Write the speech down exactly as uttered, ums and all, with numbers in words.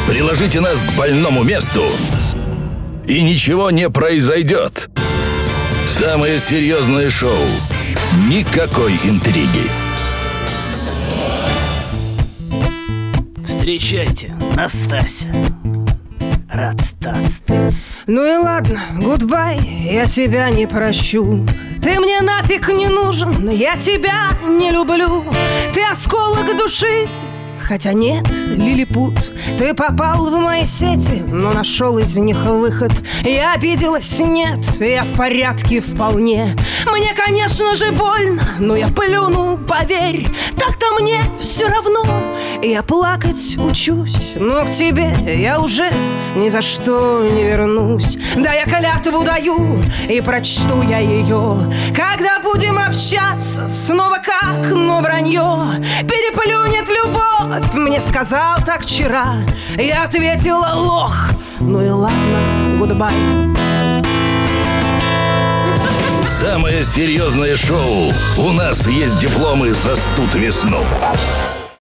Приложите нас к больному месту, и ничего не произойдет. Самое серьезное шоу. Никакой интриги. Встречайте, Настасья. Рад стать. Ну и ладно, гудбай, я тебя не прощу. Ты мне нафиг не нужен, я тебя не люблю. Ты осколок души, хотя нет, лилипут. Ты попал в мои сети, но нашел из них выход. Я обиделась, нет, я в порядке вполне. Мне, конечно же, больно, но я плюну, поверь. Так-то мне все равно, я плакать учусь. Но к тебе я уже ни за что не вернусь. Да, я клятву даю, и прочту я ее. Когда будем общаться, снова как, но вранье переплюнет любовь. Мне сказал так вчера, я ответила лох. Ну и ладно, гудбай. Самое серьезное шоу. У нас есть дипломы за студ весну.